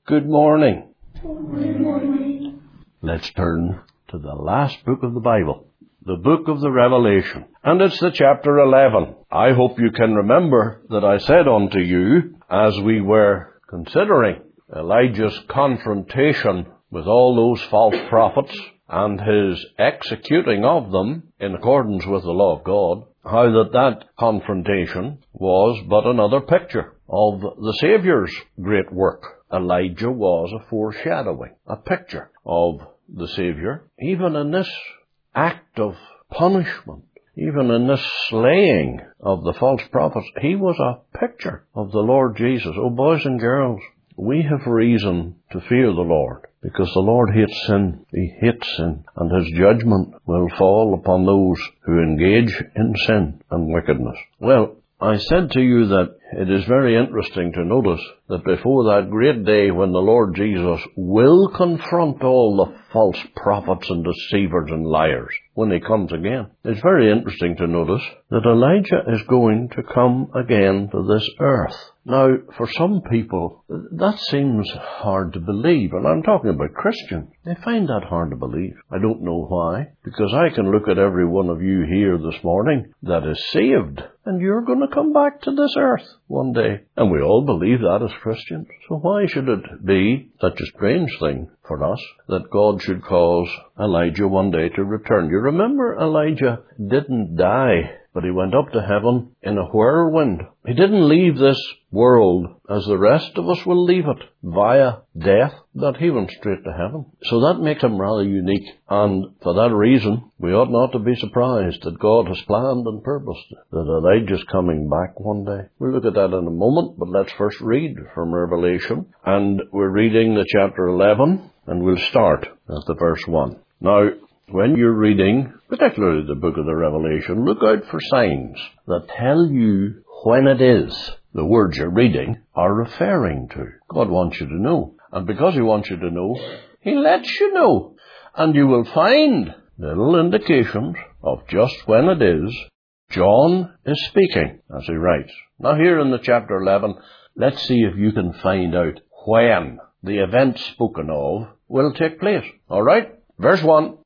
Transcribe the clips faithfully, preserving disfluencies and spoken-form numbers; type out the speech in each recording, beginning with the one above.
Good morning. Good morning. Let's turn to the last book of the Bible, the book of the Revelation. And it's the chapter eleven. I hope you can remember that I said unto you, as we were considering Elijah's confrontation with all those false prophets and his executing of them in accordance with the law of God, how that that confrontation was but another picture of the Saviour's great work. Elijah was a foreshadowing, a picture of the Saviour. Even in this act of punishment, even in this slaying of the false prophets, he was a picture of the Lord Jesus. Oh, boys and girls, we have reason to fear the Lord, because the Lord hates sin. He hates sin, and his judgment will fall upon those who engage in sin and wickedness. Well, I said to you that it is very interesting to notice that before that great day when the Lord Jesus will confront all the false prophets and deceivers and liars when he comes again, it's very interesting to notice that Elijah is going to come again to this earth. Now, for some people, that seems hard to believe, and I'm talking about Christians. They find that hard to believe. I don't know why, because I can look at every one of you here this morning that is saved, and you're going to come back to this earth one day. And we all believe that as Christians. So why should it be such a strange thing for us that God should cause Elijah one day to return? You remember, Elijah didn't die, but he went up to heaven in a whirlwind. He didn't leave this world as the rest of us will leave it, via death, but he went straight to heaven. So that makes him rather unique. And for that reason, we ought not to be surprised that God has planned and purposed that Elijah's coming back one day. We'll look at that in a moment, but let's first read from Revelation. And we're reading the chapter eleven, and we'll start at the verse one. Now, when you're reading, particularly the book of the Revelation, look out for signs that tell you when it is the words you're reading are referring to. God wants you to know. And because he wants you to know, he lets you know. And you will find little indications of just when it is John is speaking as he writes. Now here in the chapter eleven, let's see if you can find out when the event spoken of will take place. All right? Verse one.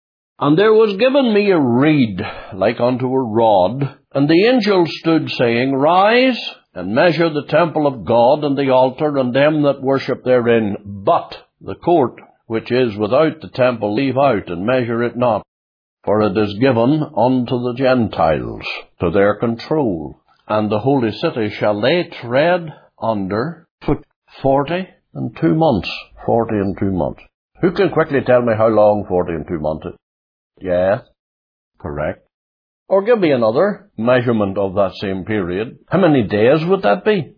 And there was given me a reed like unto a rod, and the angel stood saying, Rise, and measure the temple of God, and the altar, and them that worship therein. But the court which is without the temple leave out, and measure it not. For it is given unto the Gentiles, to their control. And the holy city shall they tread under foot forty and two months. Forty and two months. Who can quickly tell me how long forty and two months is? Yes, correct. Or give me another measurement of that same period. How many days would that be?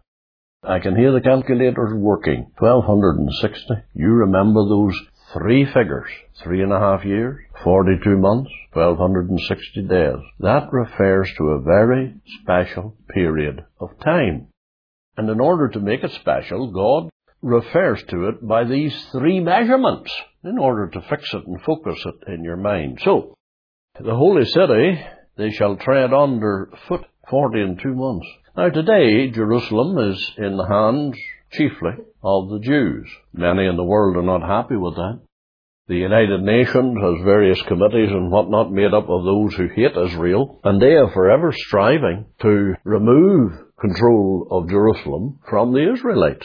I can hear the calculators working. twelve sixty. You remember those three figures. Three and a half years, forty-two months, twelve sixty days. That refers to a very special period of time. And in order to make it special, God refers to it by these three measurements in order to fix it and focus it in your mind. So, the holy city, they shall tread under foot forty and two months. Now today, Jerusalem is in the hands chiefly of the Jews. Many in the world are not happy with that. The United Nations has various committees and whatnot made up of those who hate Israel, and they are forever striving to remove control of Jerusalem from the Israelites.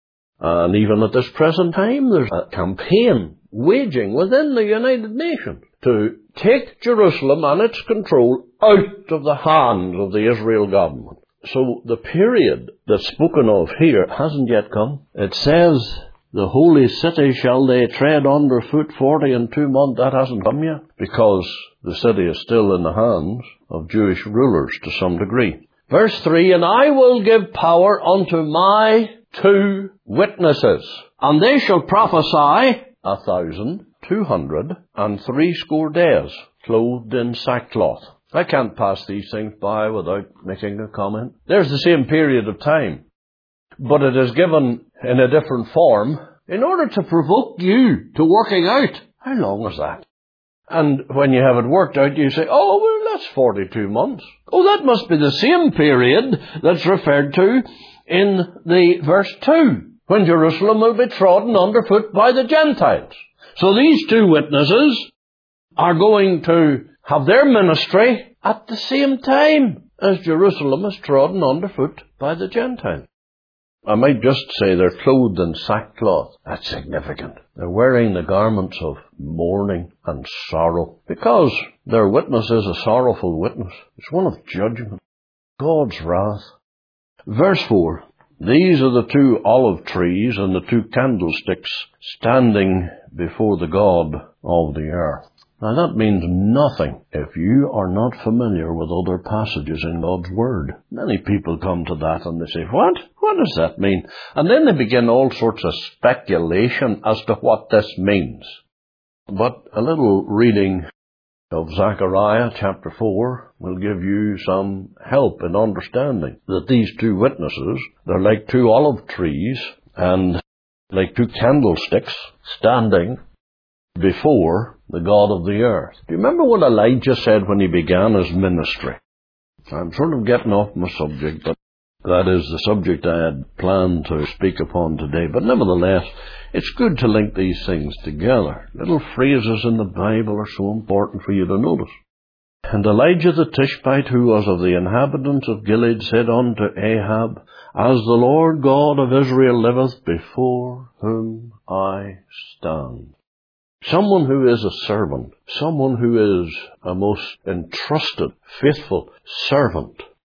And even at this present time, there's a campaign waging within the United Nations to take Jerusalem and its control out of the hands of the Israel government. So the period that's spoken of here hasn't yet come. It says, the holy city shall they tread under foot forty and two months. That hasn't come yet, because the city is still in the hands of Jewish rulers to some degree. Verse three, and I will give power unto my two witnesses, and they shall prophesy a thousand two hundred and threescore days, clothed in sackcloth. I can't pass these things by without making a comment. There's the same period of time, but it is given in a different form in order to provoke you to working out. How long is that? And when you have it worked out, you say, oh, well, that's forty-two months. Oh, that must be the same period that's referred to in the verse two. when Jerusalem will be trodden underfoot by the Gentiles. So these two witnesses are going to have their ministry at the same time as Jerusalem is trodden underfoot by the Gentiles. I might just say they're clothed in sackcloth. That's significant. They're wearing the garments of mourning and sorrow, because their witness is a sorrowful witness. It's one of judgment, God's wrath. Verse four, these are the two olive trees and the two candlesticks standing before the God of the earth. Now that means nothing if you are not familiar with other passages in God's Word. Many people come to that and they say, what? What does that mean? And then they begin all sorts of speculation as to what this means. But a little reading of Zechariah chapter four will give you some help in understanding that these two witnesses, they're like two olive trees and like two candlesticks standing before the God of the earth. Do you remember what Elijah said when he began his ministry? I'm sort of getting off my subject, but that is the subject I had planned to speak upon today. But nevertheless, it's good to link these things together. Little phrases in the Bible are so important for you to notice. And Elijah the Tishbite, who was of the inhabitants of Gilead, said unto Ahab, As the Lord God of Israel liveth, before whom I stand. Someone who is a servant, someone who is a most entrusted, faithful servant,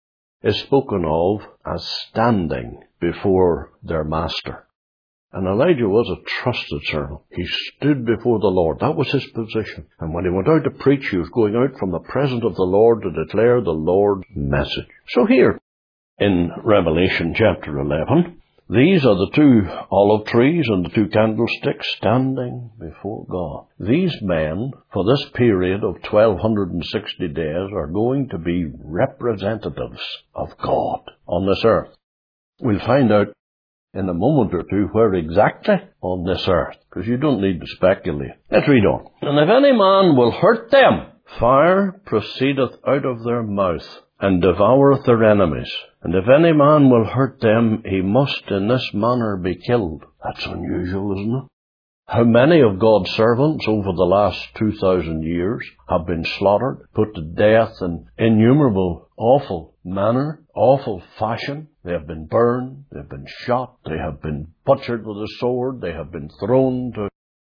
is spoken of as standing before their master. And Elijah was a trusted servant. He stood before the Lord. That was his position. And when he went out to preach, he was going out from the presence of the Lord to declare the Lord's message. So here, in Revelation chapter eleven, these are the two olive trees and the two candlesticks standing before God. These men, for this period of twelve sixty days, are going to be representatives of God on this earth. We'll find out in a moment or two where exactly on this earth, because you don't need to speculate. Let's read on. And if any man will hurt them, fire proceedeth out of their mouth, and devoureth their enemies. And if any man will hurt them, he must in this manner be killed. That's unusual, isn't it? How many of God's servants over the last two thousand years have been slaughtered, put to death in innumerable, awful manner, awful fashion? They have been burned, they have been shot, they have been butchered with a sword, they have been thrown to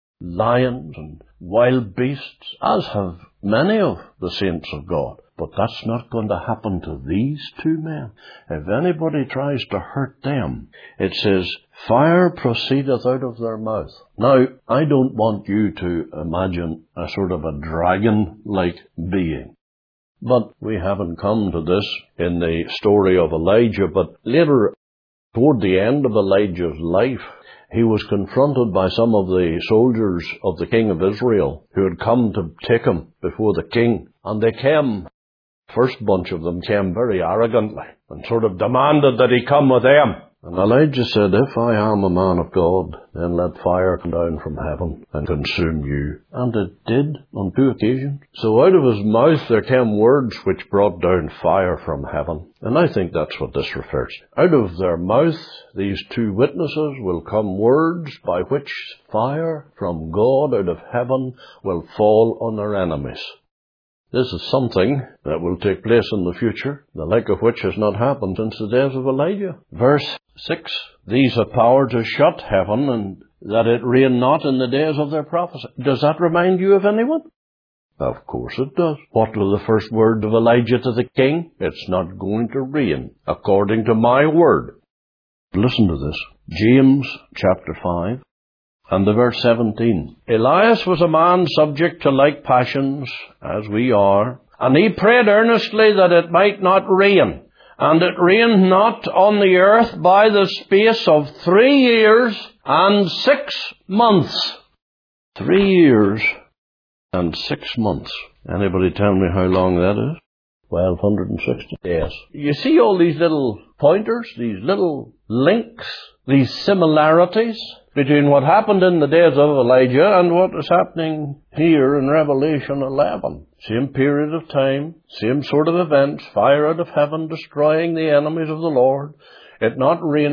lions and wild beasts, as have many of the saints of God. But that's not going to happen to these two men. If anybody tries to hurt them, it says, fire proceedeth out of their mouth. Now, I don't want you to imagine a sort of a dragon-like being. But we haven't come to this in the story of Elijah. But later, toward the end of Elijah's life, he was confronted by some of the soldiers of the king of Israel who had come to take him before the king. And they came, first bunch of them came very arrogantly and sort of demanded that he come with them. And Elijah said, if I am a man of God, then let fire come down from heaven and consume you. And it did on two occasions. So out of his mouth there came words which brought down fire from heaven. And I think that's what this refers to. Out of their mouth, these two witnesses, will come words by which fire from God out of heaven will fall on their enemies. This is something that will take place in the future, the like of which has not happened since the days of Elijah. Verse six, these have power to shut heaven, and that it rain not in the days of their prophecy. Does that remind you of anyone? Of course it does. What were the first words of Elijah to the king? It's not going to rain, according to my word. Listen to this. James chapter five. And the verse seventeen. Elias was a man subject to like passions, as we are, and he prayed earnestly that it might not rain. And it rained not on the earth by the space of three years and six months. Three years and six months. Anybody tell me how long that is? twelve sixty days. You see all these little pointers, these little links, these similarities between what happened in the days of Elijah and what is happening here in Revelation eleven. Same period of time, same sort of events, fire out of heaven destroying the enemies of the Lord, it not raining,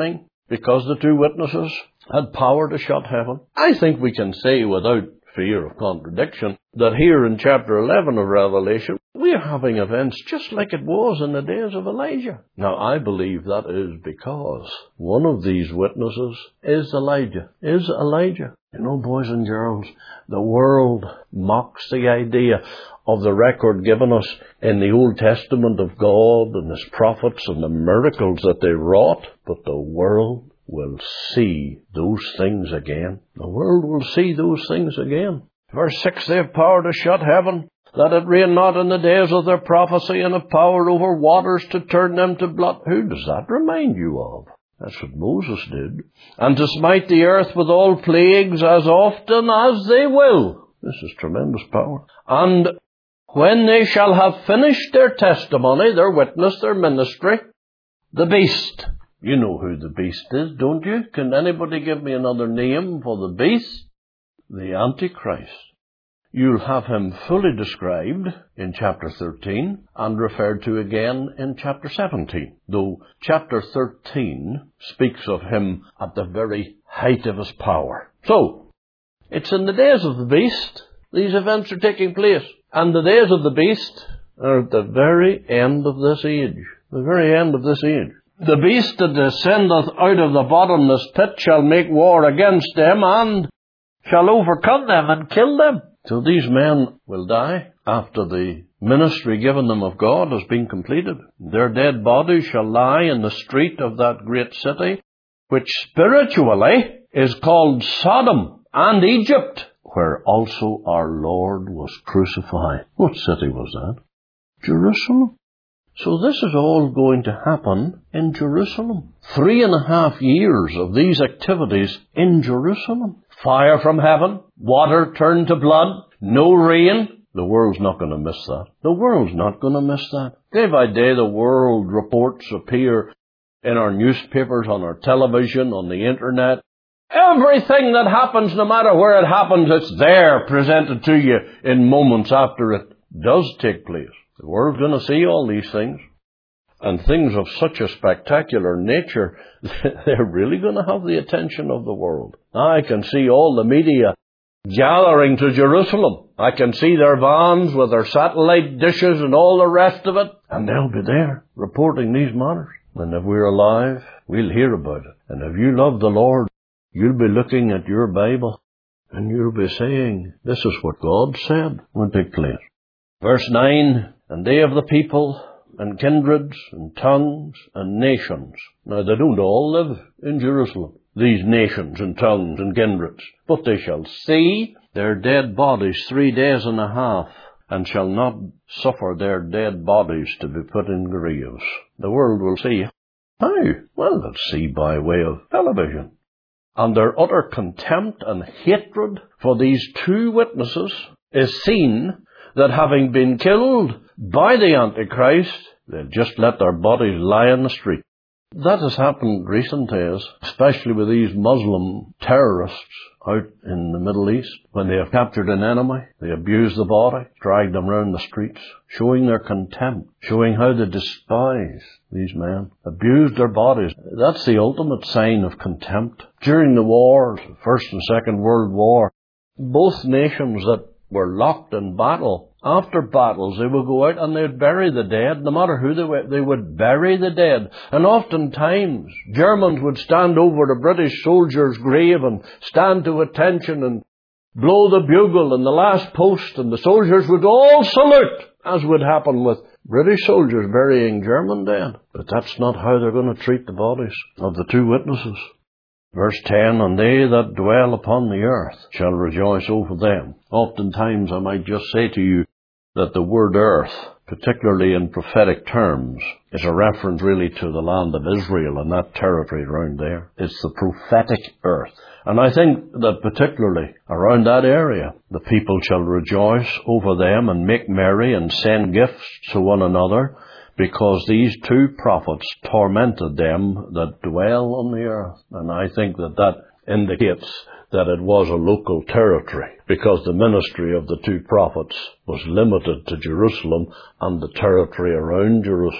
because the two witnesses had power to shut heaven. I think we can say without fear of contradiction that here in chapter eleven of Revelation, we are having events just like it was in the days of Elijah. Now, I believe that is because one of these witnesses is Elijah. Is Elijah. You know, boys and girls, the world mocks the idea of the record given us in the Old Testament of God and His prophets and the miracles that they wrought, but the world will see those things again. The world will see those things again. Verse six, they have power to shut heaven, that it rain not in the days of their prophecy, and have power over waters to turn them to blood. Who does that remind you of? That's what Moses did. And to smite the earth with all plagues as often as they will. This is tremendous power. And when they shall have finished their testimony, their witness, their ministry, the beast. You know who the beast is, don't you? Can anybody give me another name for the beast? The Antichrist. You'll have him fully described in chapter thirteen and referred to again in chapter seventeen, though chapter thirteen speaks of him at the very height of his power. So, it's in the days of the beast these events are taking place, and the days of the beast are at the very end of this age. The very end of this age. The beast that descendeth out of the bottomless pit shall make war against them, and shall overcome them and kill them. So these men will die after the ministry given them of God has been completed. Their dead bodies shall lie in the street of that great city, which spiritually is called Sodom and Egypt, where also our Lord was crucified. What city was that? Jerusalem. So this is all going to happen in Jerusalem. Three and a half years of these activities in Jerusalem. Fire from heaven, water turned to blood, no rain. The world's not going to miss that. The world's not going to miss that. Day by day the world reports appear in our newspapers, on our television, on the internet. Everything that happens, no matter where it happens, it's there presented to you in moments after it does take place. The world's going to see all these things. And things of such a spectacular nature, they're really going to have the attention of the world. I can see all the media gathering to Jerusalem. I can see their vans with their satellite dishes and all the rest of it. And they'll be there reporting these matters. And if we're alive, we'll hear about it. And if you love the Lord, you'll be looking at your Bible and you'll be saying, this is what God said will take place. Verse nine, and they of the people and kindreds and tongues and nations. Now they don't all live in Jerusalem, these nations and tongues and kindreds, but they shall see their dead bodies three days and a half, and shall not suffer their dead bodies to be put in graves. The world will see. How? Well, they'll see by way of television. And their utter contempt and hatred for these two witnesses is seen, that having been killed by the Antichrist, they'll just let their bodies lie in the street. That has happened recent days, especially with these Muslim terrorists out in the Middle East. When they have captured an enemy, they abuse the body, drag them round the streets, showing their contempt, showing how they despise these men, abuse their bodies. That's the ultimate sign of contempt. During the wars, the First and Second World War, both nations that were locked in battle, after battles they would go out and they would bury the dead. No matter who they were, they would bury the dead. And oftentimes Germans would stand over the British soldier's grave and stand to attention and blow the bugle and the last post, and the soldiers would all salute, as would happen with British soldiers burying German dead. But that's not how they're going to treat the bodies of the two witnesses. Verse ten, and they that dwell upon the earth shall rejoice over them. Oftentimes I might just say to you that the word earth, particularly in prophetic terms, is a reference really to the land of Israel and that territory around there. It's the prophetic earth. And I think that particularly around that area, the people shall rejoice over them and make merry and send gifts to one another, because these two prophets tormented them that dwell on the earth. And I think that that indicates that it was a local territory, because the ministry of the two prophets was limited to Jerusalem and the territory around Jerusalem.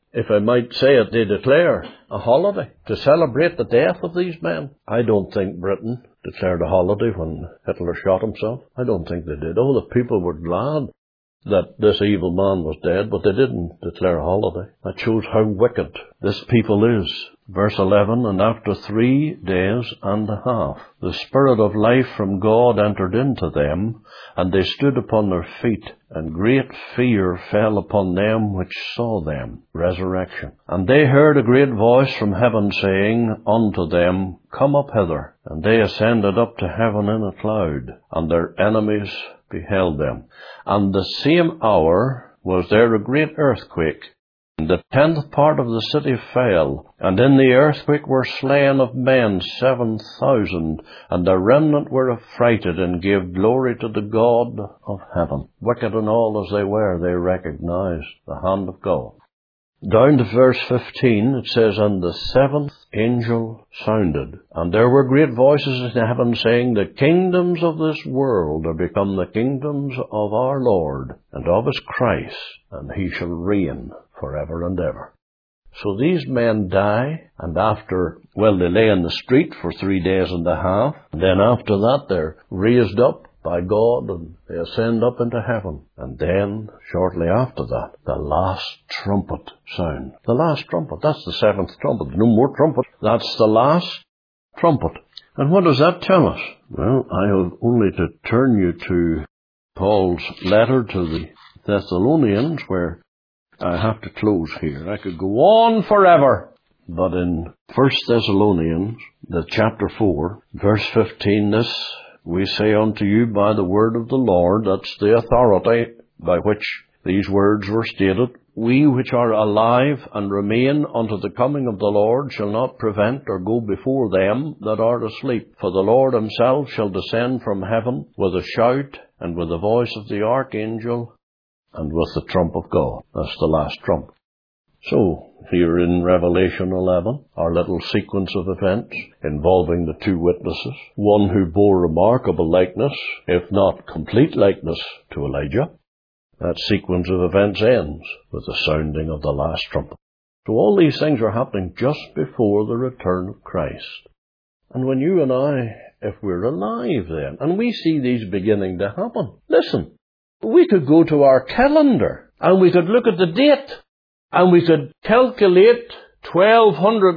if I might say it, they declare a holiday to celebrate the death of these men. I don't think Britain declared a holiday when Hitler shot himself. I don't think they did. Oh, the people were glad that this evil man was dead, but they didn't declare a holiday. That shows how wicked this people is. Verse eleven, and after three days and a half, the Spirit of life from God entered into them, and they stood upon their feet, and great fear fell upon them which saw them. Resurrection. And they heard a great voice from heaven saying unto them, Come up hither. And they ascended up to heaven in a cloud, and their enemies beheld them. And the same hour was there a great earthquake, and the tenth part of the city fell, and in the earthquake were slain of men seven thousand, and the remnant were affrighted, and gave glory to the God of heaven. Wicked and all as they were, they recognized the hand of God. Down to verse fifteen, it says, And the seventh angel sounded, and there were great voices in heaven saying, The kingdoms of this world are become the kingdoms of our Lord, and of his Christ, and he shall reign forever and ever. So these men die, and after, well, they lay in the street for three days and a half, and then after that they're raised up by God, and they ascend up into heaven. And then, shortly after that, the last trumpet sound. The last trumpet, that's the seventh trumpet. No more trumpet. That's the last trumpet. And what does that tell us? Well, I have only to turn you to Paul's letter to the Thessalonians, where I have to close here. I could go on forever. But in First Thessalonians, the chapter four, verse fifteen, this we say unto you by the word of the Lord, that's the authority by which these words were stated, we which are alive and remain unto the coming of the Lord shall not prevent or go before them that are asleep. For the Lord himself shall descend from heaven with a shout, and with the voice of the archangel, and with the trump of God. That's the last trump. So, here in Revelation eleven, our little sequence of events involving the two witnesses, one who bore remarkable likeness, if not complete likeness, to Elijah. That sequence of events ends with the sounding of the last trumpet. So all these things are happening just before the return of Christ. And when you and I, if we're alive then, and we see these beginning to happen, listen, we could go to our calendar and we could look at the date and we could calculate twelve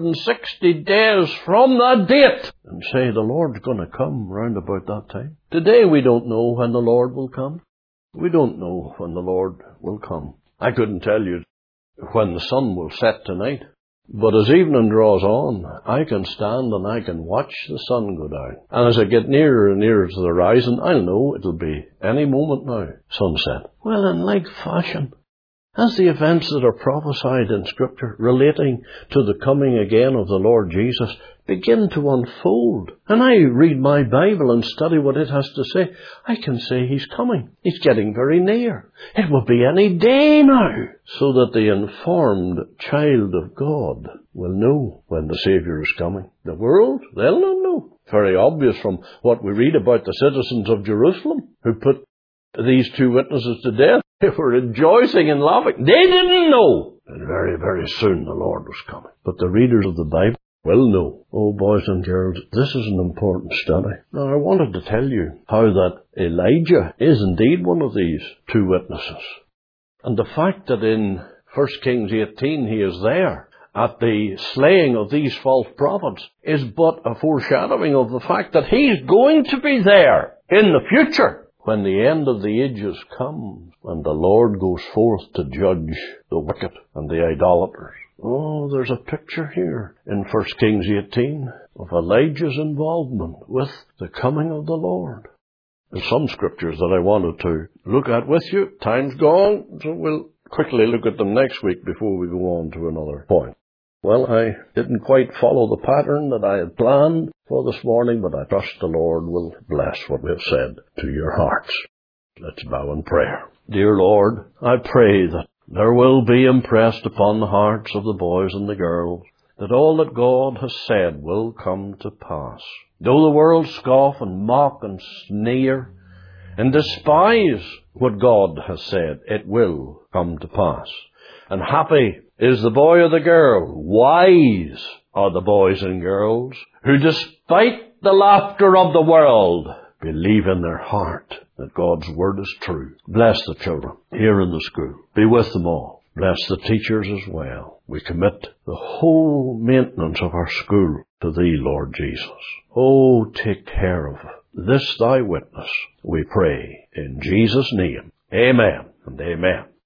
sixty days from that date and say the Lord's going to come round about that time. Today we don't know when the Lord will come. We don't know when the Lord will come. I couldn't tell you when the sun will set tonight. But as evening draws on, I can stand and I can watch the sun go down. And as I get nearer and nearer to the horizon, I'll know it'll be any moment now, sunset. Well, in like fashion, as the events that are prophesied in Scripture relating to the coming again of the Lord Jesus begin to unfold, and I read my Bible and study what it has to say, I can say He's coming. He's getting very near. It will be any day now, so that the informed child of God will know when the Saviour is coming. The world, they'll not know. Very obvious from what we read about the citizens of Jerusalem who put these two witnesses to death. They were rejoicing and laughing. They didn't know. And very, very soon the Lord was coming. But the readers of the Bible will know. Oh, boys and girls, this is an important study. Now, I wanted to tell you how that Elijah is indeed one of these two witnesses. And the fact that in First Kings eighteen he is there at the slaying of these false prophets is but a foreshadowing of the fact that he's going to be there in the future when the end of the ages comes and the Lord goes forth to judge the wicked and the idolaters. Oh, there's a picture here in First Kings eighteen of Elijah's involvement with the coming of the Lord. There's some scriptures that I wanted to look at with you. Time's gone, so we'll quickly look at them next week before we go on to another point. Well, I didn't quite follow the pattern that I had planned for this morning, but I trust the Lord will bless what we have said to your hearts. Let's bow in prayer. Dear Lord, I pray that there will be impressed upon the hearts of the boys and the girls that all that God has said will come to pass. Though the world scoff and mock and sneer and despise what God has said, it will come to pass. And happy is the boy or the girl, wise are the boys and girls, who despite the laughter of the world, believe in their heart that God's word is true. Bless the children here in the school. Be with them all. Bless the teachers as well. We commit the whole maintenance of our school to Thee, Lord Jesus. Oh, take care of this Thy witness, we pray in Jesus' name. Amen and amen.